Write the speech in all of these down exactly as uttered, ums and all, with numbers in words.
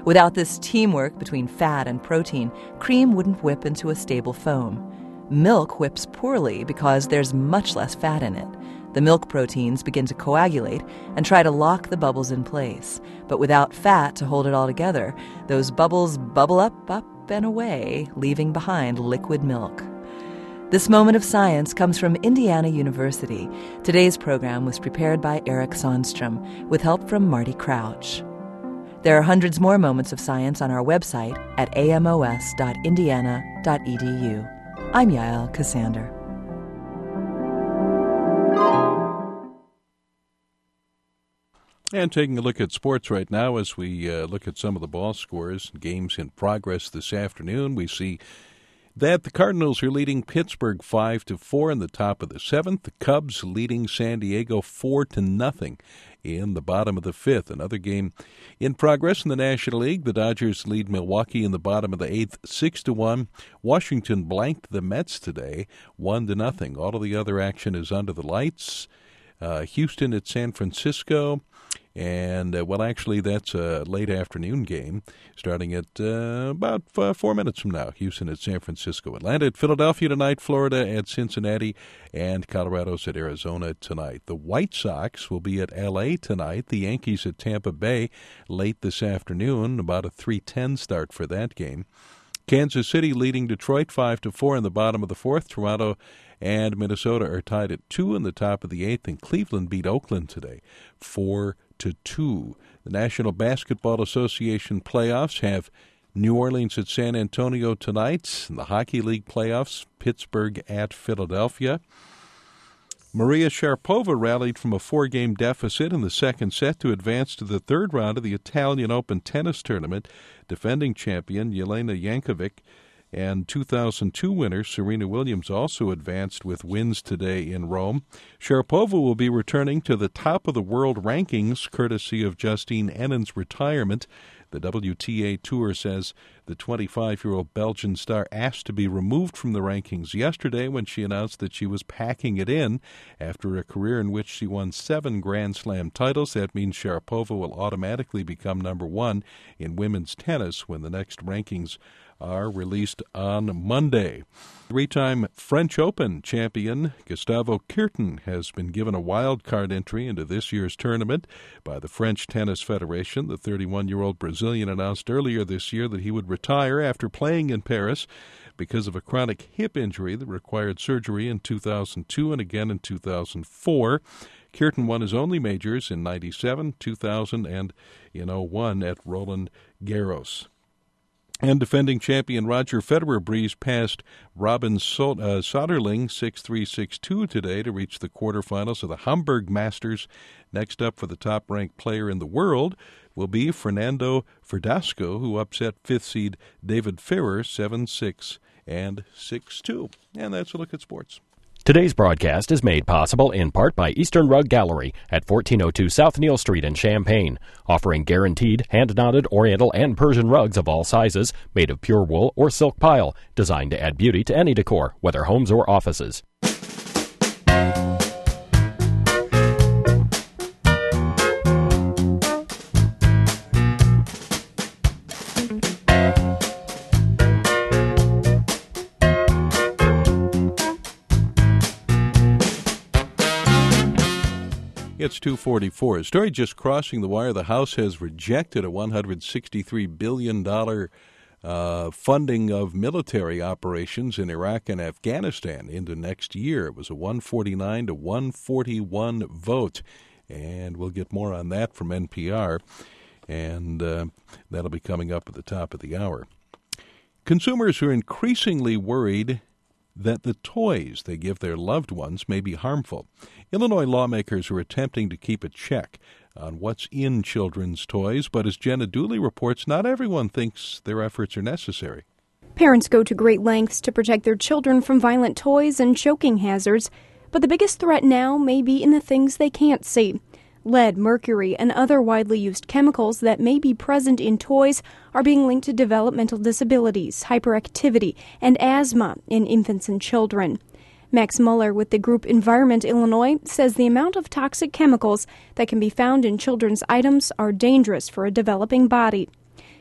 Without this teamwork between fat and protein, cream wouldn't whip into a stable foam. Milk whips poorly because there's much less fat in it. The milk proteins begin to coagulate and try to lock the bubbles in place. But without fat to hold it all together, those bubbles bubble up, up, and away, leaving behind liquid milk. This moment of science comes from Indiana University. Today's program was prepared by Eric Sonstrom with help from Marty Crouch. There are hundreds more moments of science on our website at a m o s dot indiana dot e d u. I'm Yael Cassander. And taking a look at sports right now as we uh, look at some of the ball scores and games in progress this afternoon, we see that the Cardinals are leading Pittsburgh five to four in the top of the seventh. The Cubs leading San Diego four to nothing in the bottom of the fifth. Another game in progress in the National League. The Dodgers lead Milwaukee in the bottom of the eighth six to one. Washington blanked the Mets today one to nothing. All of the other action is under the lights. Uh, Houston at San Francisco. And, uh, well, actually, that's a late afternoon game starting at uh, about uh, four minutes from now. Houston at San Francisco. Atlanta at Philadelphia tonight. Florida at Cincinnati. And Colorado's at Arizona tonight. The White Sox will be at L A tonight. The Yankees at Tampa Bay late this afternoon. About a three ten start for that game. Kansas City leading Detroit five to four in the bottom of the fourth. Toronto and Minnesota are tied at two in the top of the eighth. And Cleveland beat Oakland today four to two. The National Basketball Association playoffs have New Orleans at San Antonio tonight. In the Hockey League playoffs, Pittsburgh at Philadelphia. Maria Sharapova rallied from a four-game deficit in the second set to advance to the third round of the Italian Open tennis tournament. Defending champion Jelena Jankovic and two thousand two winner Serena Williams also advanced with wins today in Rome. Sharapova will be returning to the top of the world rankings courtesy of Justine Henin's retirement. The W T A Tour says the twenty-five-year-old Belgian star asked to be removed from the rankings yesterday when she announced that she was packing it in after a career in which she won seven Grand Slam titles. That means Sharapova will automatically become number one in women's tennis when the next rankings are released on Monday. Three-time French Open champion Gustavo Kuerten has been given a wild card entry into this year's tournament by the French Tennis Federation. The thirty-one-year-old Brazilian announced earlier this year that he would retire after playing in Paris because of a chronic hip injury that required surgery in two thousand two and again in two thousand four. Kuerten won his only majors in ninety-seven, two thousand, and in oh one at Roland Garros. And defending champion Roger Federer breezed past Robin so- uh, Soderling six three, six two today to reach the quarterfinals of the Hamburg Masters. Next up for the top-ranked player in the world will be Fernando Verdasco, who upset fifth seed David Ferrer seven six and six two. And that's a look at sports. Today's broadcast is made possible in part by Eastern Rug Gallery at fourteen oh two South Neal Street in Champaign, offering guaranteed hand-knotted Oriental and Persian rugs of all sizes, made of pure wool or silk pile, designed to add beauty to any decor, whether homes or offices. It's two forty-four. A story just crossing the wire. The House has rejected a one hundred sixty-three billion dollars uh, funding of military operations in Iraq and Afghanistan into next year. It was a one forty-nine to one forty-one vote. And we'll get more on that from N P R. And uh, that'll be coming up at the top of the hour. Consumers are increasingly worried that the toys they give their loved ones may be harmful. Illinois lawmakers are attempting to keep a check on what's in children's toys, but as Jenna Dooley reports, not everyone thinks their efforts are necessary. Parents go to great lengths to protect their children from violent toys and choking hazards, but the biggest threat now may be in the things they can't see. Lead, mercury, and other widely used chemicals that may be present in toys are being linked to developmental disabilities, hyperactivity, and asthma in infants and children. Max Muller with the group Environment Illinois says the amount of toxic chemicals that can be found in children's items are dangerous for a developing body.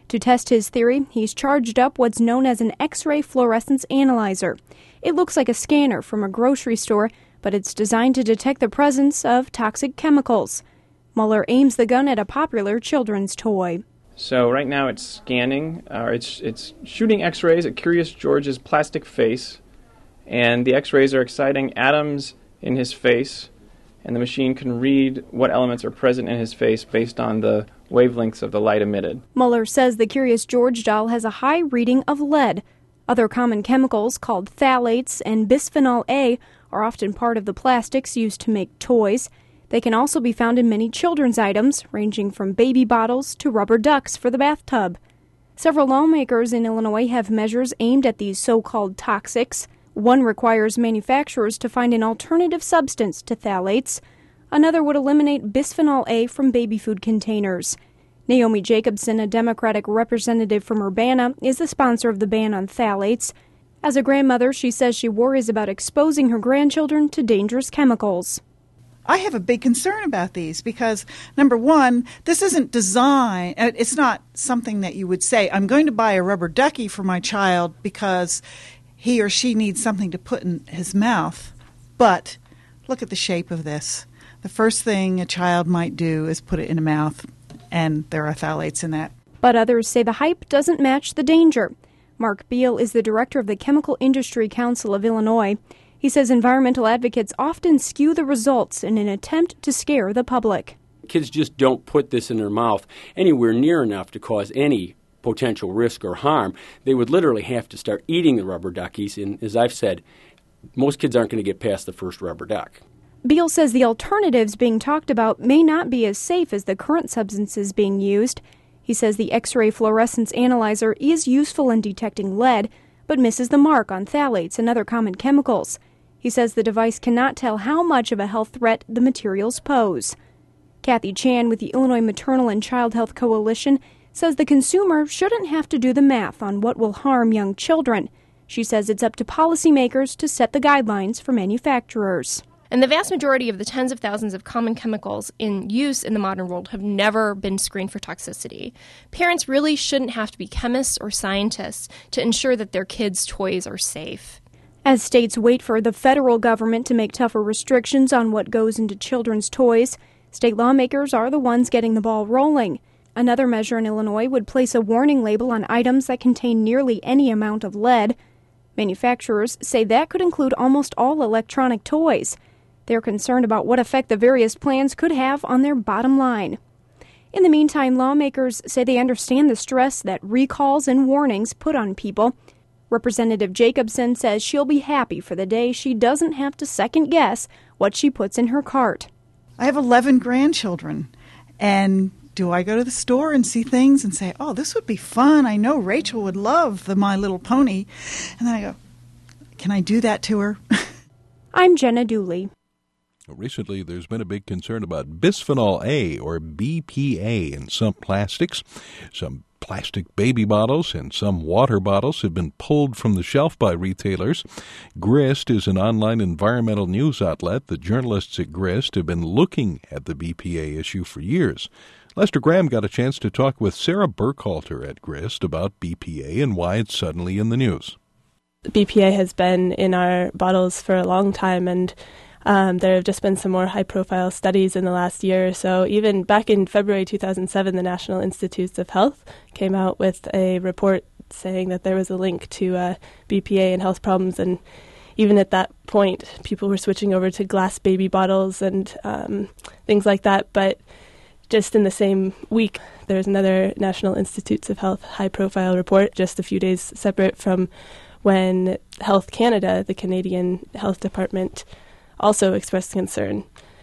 To test his theory, he's charged up what's known as an X-ray fluorescence analyzer. It looks like a scanner from a grocery store, but it's designed to detect the presence of toxic chemicals. Mueller aims the gun at a popular children's toy. So right now it's scanning, uh, it's it's shooting X-rays at Curious George's plastic face, and the X-rays are exciting atoms in his face, and the machine can read what elements are present in his face based on the wavelengths of the light emitted. Mueller says the Curious George doll has a high reading of lead. Other common chemicals called phthalates and bisphenol A are often part of the plastics used to make toys. They can also be found in many children's items, ranging from baby bottles to rubber ducks for the bathtub. Several lawmakers in Illinois have measures aimed at these so-called toxics. One requires manufacturers to find an alternative substance to phthalates. Another would eliminate bisphenol A from baby food containers. Naomi Jacobson, a Democratic representative from Urbana, is the sponsor of the ban on phthalates. As a grandmother, she says she worries about exposing her grandchildren to dangerous chemicals. I have a big concern about these because, number one, this isn't designed, it's not something that you would say, I'm going to buy a rubber ducky for my child because he or she needs something to put in his mouth. But look at the shape of this. The first thing a child might do is put it in a mouth, and there are phthalates in that. But others say the hype doesn't match the danger. Mark Beal is the director of the Chemical Industry Council of Illinois. He says environmental advocates often skew the results in an attempt to scare the public. Kids just don't put this in their mouth anywhere near enough to cause any potential risk or harm. They would literally have to start eating the rubber duckies, and as I've said, most kids aren't going to get past the first rubber duck. Beal says the alternatives being talked about may not be as safe as the current substances being used. He says the X-ray fluorescence analyzer is useful in detecting lead, but misses the mark on phthalates and other common chemicals. He says the device cannot tell how much of a health threat the materials pose. Kathy Chan with the Illinois Maternal and Child Health Coalition says the consumer shouldn't have to do the math on what will harm young children. She says it's up to policymakers to set the guidelines for manufacturers. And the vast majority of the tens of thousands of common chemicals in use in the modern world have never been screened for toxicity. Parents really shouldn't have to be chemists or scientists to ensure that their kids' toys are safe. As states wait for the federal government to make tougher restrictions on what goes into children's toys, state lawmakers are the ones getting the ball rolling. Another measure in Illinois would place a warning label on items that contain nearly any amount of lead. Manufacturers say that could include almost all electronic toys. They're concerned about what effect the various plans could have on their bottom line. In the meantime, lawmakers say they understand the stress that recalls and warnings put on people. Representative Jacobson says she'll be happy for the day she doesn't have to second-guess what she puts in her cart. I have eleven grandchildren, and do I go to the store and see things and say, oh, this would be fun, I know Rachel would love the My Little Pony, and then I go, can I do that to her? I'm Jenna Dooley. Recently, there's been a big concern about bisphenol A, or B P A, in some plastics. Some plastic baby bottles and some water bottles have been pulled from the shelf by retailers. Grist is an online environmental news outlet. The journalists at Grist have been looking at the B P A issue for years. Lester Graham got a chance to talk with Sarah Burkhalter at Grist about B P A and why it's suddenly in the news. B P A has been in our bottles for a long time, and Um, there have just been some more high-profile studies in the last year or so. Even back in February two thousand seven, the National Institutes of Health came out with a report saying that there was a link to uh, B P A and health problems. And even at that point, people were switching over to glass baby bottles and um, things like that. But just in the same week, there's another National Institutes of Health high-profile report, just a few days separate from when Health Canada, the Canadian Health Department, also expressed concern.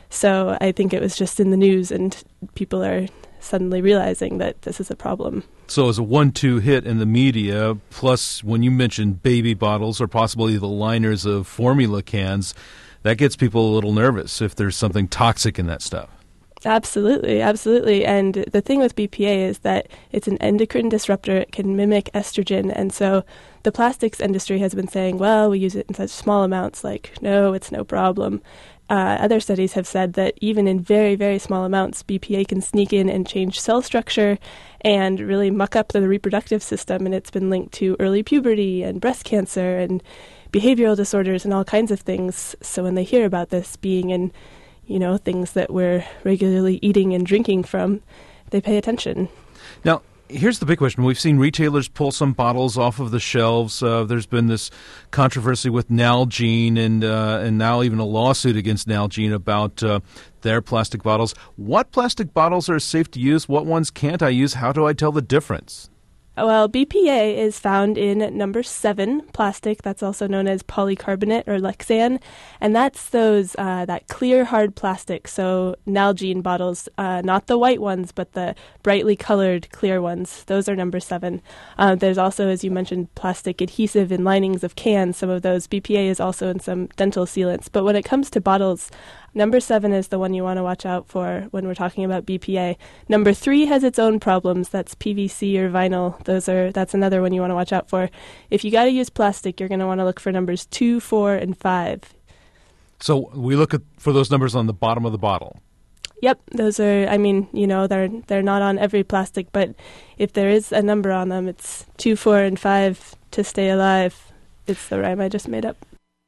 So I think it was just in the news, and people are suddenly realizing that this is a problem. So as a one two hit in the media, plus when you mentioned baby bottles or possibly the liners of formula cans, that gets people a little nervous if there's something toxic in that stuff. Absolutely, absolutely. And the thing with B P A is that it's an endocrine disruptor. It can mimic estrogen. And so the plastics industry has been saying, well, we use it in such small amounts, like, no, it's no problem. Uh, other studies have said that even in very, very small amounts, B P A can sneak in and change cell structure and really muck up the reproductive system. And it's been linked to early puberty and breast cancer and behavioral disorders and all kinds of things. So when they hear about this being in, you know, things that we're regularly eating and drinking from, they pay attention. Now, here's the big question. We've seen retailers pull some bottles off of the shelves. Uh, there's been this controversy with Nalgene and uh, and now even a lawsuit against Nalgene about uh, their plastic bottles. What plastic bottles are safe to use? What ones can't I use? How do I tell the difference? Well, B P A is found in number seven plastic. That's also known as polycarbonate or Lexan, and that's those uh, that clear hard plastic. So Nalgene bottles, uh, not the white ones, but the brightly colored clear ones. Those are number seven. Uh, there's also, as you mentioned, plastic adhesive in linings of cans. Some of those B P A is also in some dental sealants. But when it comes to bottles, number seven is the one you want to watch out for when we're talking about B P A. Number three has its own problems. That's P V C or vinyl. Those are that's another one you want to watch out for. If you got to use plastic, you're going to want to look for numbers two, four, and five. So we look at for those numbers on the bottom of the bottle. Yep, those are. I mean, you know, they're they're not on every plastic, but if there is a number on them, it's two, four, and five to stay alive. It's the rhyme I just made up.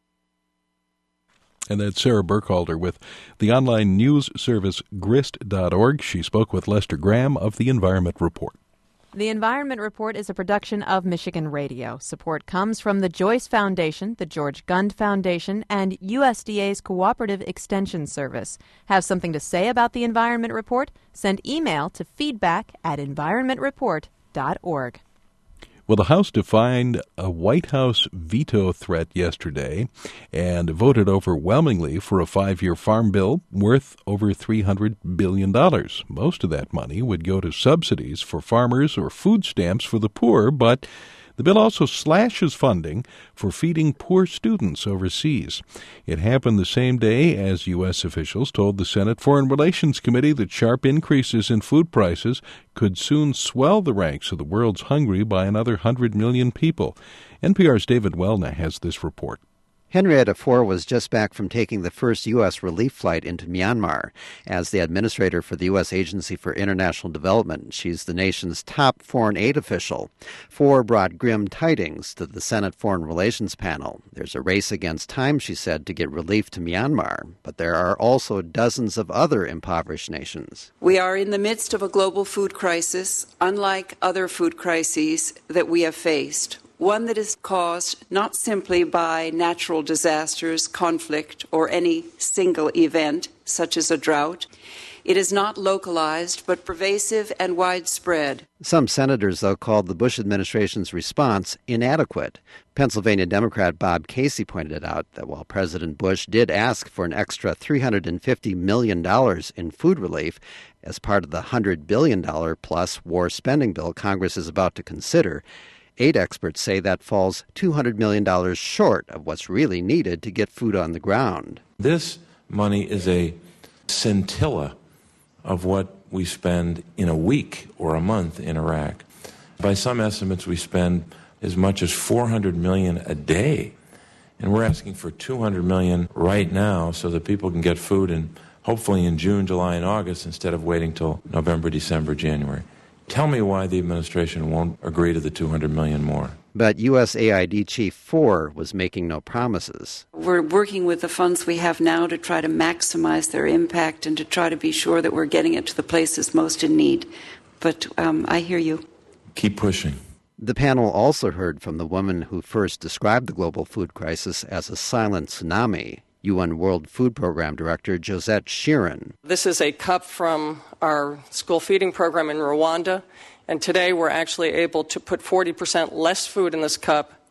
And that's Sarah Burkhalter with the online news service grist dot org. She spoke with Lester Graham of the Environment Report. The Environment Report is a production of Michigan Radio. Support comes from the Joyce Foundation, the George Gund Foundation, and U S D A's Cooperative Extension Service. Have something to say about the Environment Report? Send email to feedback at environment report dot org. Well, the House defined a White House veto threat yesterday and voted overwhelmingly for a five-year farm bill worth over three hundred billion dollars. Most of that money would go to subsidies for farmers or food stamps for the poor, but the bill also slashes funding for feeding poor students overseas. It happened the same day as U S officials told the Senate Foreign Relations Committee that sharp increases in food prices could soon swell the ranks of the world's hungry by another one hundred million people. N P R's David Welna has this report. Henrietta Fore was just back from taking the first U S relief flight into Myanmar. As the administrator for the U S Agency for International Development, she's the nation's top foreign aid official. Fore brought grim tidings to the Senate Foreign Relations panel. There's a race against time, she said, to get relief to Myanmar, but there are also dozens of other impoverished nations. We are in the midst of a global food crisis, unlike other food crises that we have faced. One that is caused not simply by natural disasters, conflict, or any single event, such as a drought. It is not localized, but pervasive and widespread. Some senators, though, called the Bush administration's response inadequate. Pennsylvania Democrat Bob Casey pointed out that while President Bush did ask for an extra three hundred fifty million dollars in food relief as part of the one hundred billion dollars plus war spending bill Congress is about to consider, aid experts say that falls two hundred million dollars short of what's really needed to get food on the ground. This money is a scintilla of what we spend in a week or a month in Iraq. By some estimates, we spend as much as four hundred million dollars a day. And we're asking for two hundred million dollars right now so that people can get food in, hopefully in June, July, and August instead of waiting till November, December, January. Tell me why the administration won't agree to the two hundred million dollars more. But U S A I D Chief Fore was making no promises. We're working with the funds we have now to try to maximize their impact and to try to be sure that we're getting it to the places most in need. But um, I hear you. Keep pushing. The panel also heard from the woman who first described the global food crisis as a silent tsunami, U N World Food Program Director Josette Sheeran. This is a cup from our school feeding program in Rwanda, and today we're actually able to put forty percent less food in this cup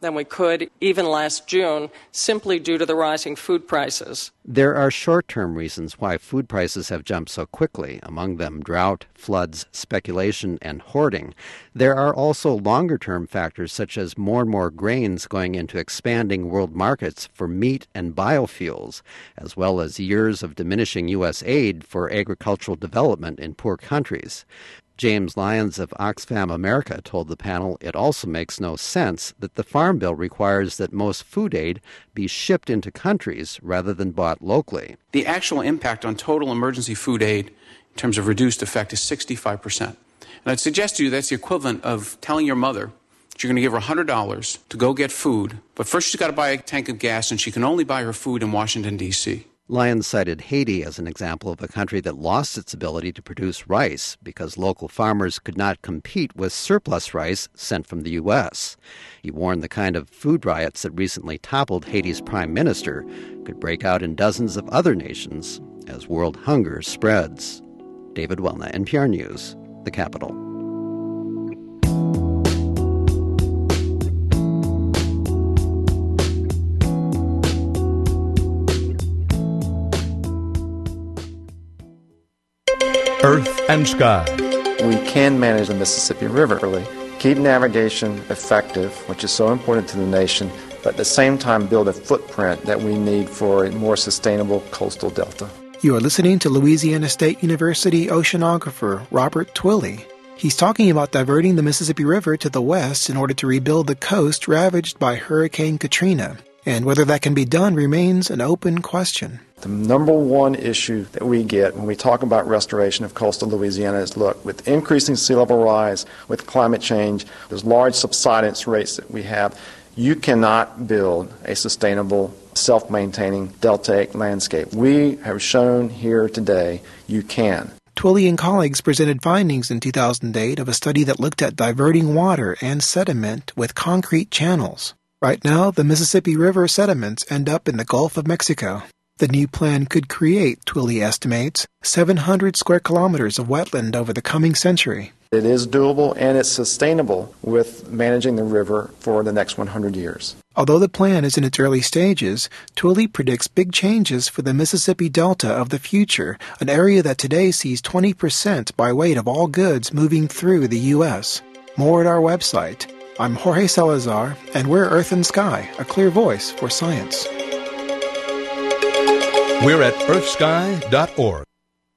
than we could even last June, simply due to the rising food prices. There are short-term reasons why food prices have jumped so quickly, among them drought, floods, speculation, and hoarding. There are also longer-term factors such as more and more grains going into expanding world markets for meat and biofuels, as well as years of diminishing U S aid for agricultural development in poor countries. James Lyons of Oxfam America told the panel it also makes no sense that the Farm Bill requires that most food aid be shipped into countries rather than bought locally. The actual impact on total emergency food aid in terms of reduced effect is sixty-five percent. And I'd suggest to you that's the equivalent of telling your mother that you're going to give her one hundred dollars to go get food, but first she's got to buy a tank of gas and she can only buy her food in Washington, D C Lyons cited Haiti as an example of a country that lost its ability to produce rice because local farmers could not compete with surplus rice sent from the U S. He warned the kind of food riots that recently toppled Haiti's prime minister could break out in dozens of other nations as world hunger spreads. David Welna, N P R News, the Capitol. Earth and Sky. We can manage the Mississippi River, really. Keep navigation effective, which is so important to the nation, but at the same time build a footprint that we need for a more sustainable coastal delta. You are listening to Louisiana State University oceanographer Robert Twilley. He's talking about diverting the Mississippi River to the west in order to rebuild the coast ravaged by Hurricane Katrina. And whether that can be done remains an open question. The number one issue that we get when we talk about restoration of coastal Louisiana is, look, with increasing sea level rise, with climate change, there's large subsidence rates that we have, you cannot build a sustainable, self-maintaining deltaic landscape. We have shown here today you can. Twilley and colleagues presented findings in two thousand eight of a study that looked at diverting water and sediment with concrete channels. Right now, the Mississippi River sediments end up in the Gulf of Mexico. The new plan could create, Twilley estimates, seven hundred square kilometers of wetland over the coming century. It is doable and it's sustainable with managing the river for the next one hundred years. Although the plan is in its early stages, Twilley predicts big changes for the Mississippi Delta of the future, an area that today sees twenty percent by weight of all goods moving through the U S. More at our website. I'm Jorge Salazar, and we're Earth and Sky, a clear voice for science. We're at earth sky dot org.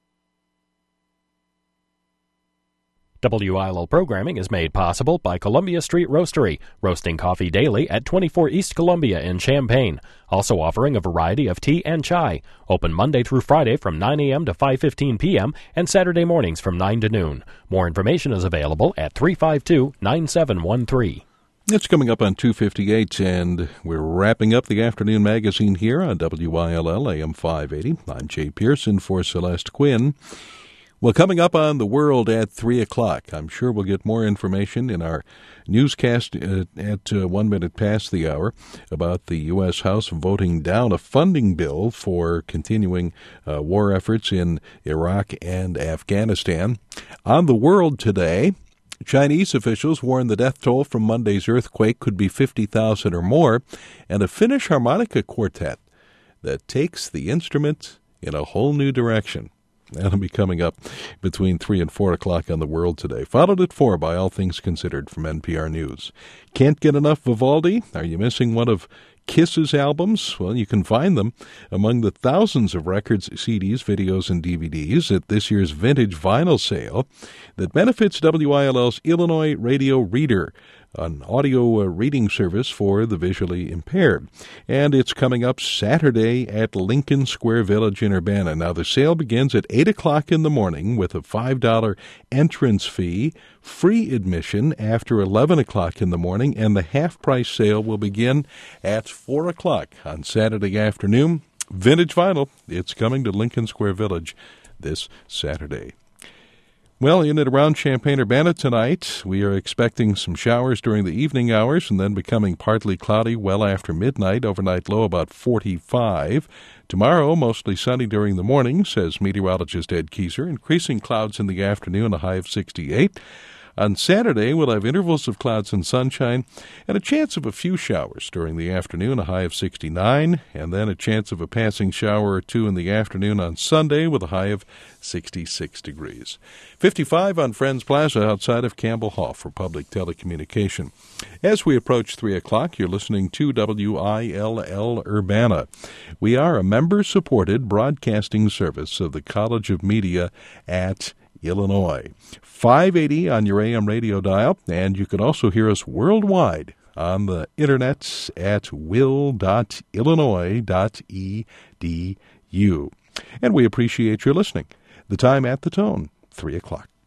W I L O programming is made possible by Columbia Street Roastery, roasting coffee daily at twenty-four East Columbia in Champaign. Also offering a variety of tea and chai. Open Monday through Friday from nine a.m. to five fifteen p.m. and Saturday mornings from nine to noon. More information is available at three five two, nine seven one three. It's coming up on two fifty-eight, and we're wrapping up the afternoon magazine here on W I L L A M five eighty. I'm Jay Pearson for Celeste Quinn. Well, coming up on The World at three o'clock, I'm sure we'll get more information in our newscast at, at uh, one minute past the hour about the U S. House voting down a funding bill for continuing uh, war efforts in Iraq and Afghanistan. On The World today, Chinese officials warn the death toll from Monday's earthquake could be fifty thousand or more, and a Finnish harmonica quartet that takes the instrument in a whole new direction. That'll be coming up between three and four o'clock on The World today. Followed at four by All Things Considered from N P R News. Can't get enough Vivaldi? Are you missing one of Kiss's albums? Well, you can find them among the thousands of records, C Ds, videos, and D V Ds at this year's Vintage Vinyl Sale that benefits W I L L's Illinois Radio Reader, an audio uh, reading service for the visually impaired. And it's coming up Saturday at Lincoln Square Village in Urbana. Now, the sale begins at eight o'clock in the morning with a five dollars entrance fee, free admission after eleven o'clock in the morning, and the half-price sale will begin at four o'clock on Saturday afternoon. Vintage Vinyl, it's coming to Lincoln Square Village this Saturday. Well, in and around Champaign-Urbana tonight, we are expecting some showers during the evening hours and then becoming partly cloudy well after midnight. Overnight low about forty-five. Tomorrow, mostly sunny during the morning, says meteorologist Ed Kieser. Increasing clouds in the afternoon, a high of sixty-eight. On Saturday, we'll have intervals of clouds and sunshine and a chance of a few showers during the afternoon, a high of sixty-nine, and then a chance of a passing shower or two in the afternoon on Sunday with a high of sixty-six degrees. fifty-five on Friends Plaza outside of Campbell Hall for public telecommunication. As we approach three o'clock, you're listening to W I L L Urbana. We are a member-supported broadcasting service of the College of Media at Illinois. five eighty on your A M radio dial, and you can also hear us worldwide on the internet at will dot illinois dot e d u. And we appreciate your listening. The time at the tone, three o'clock.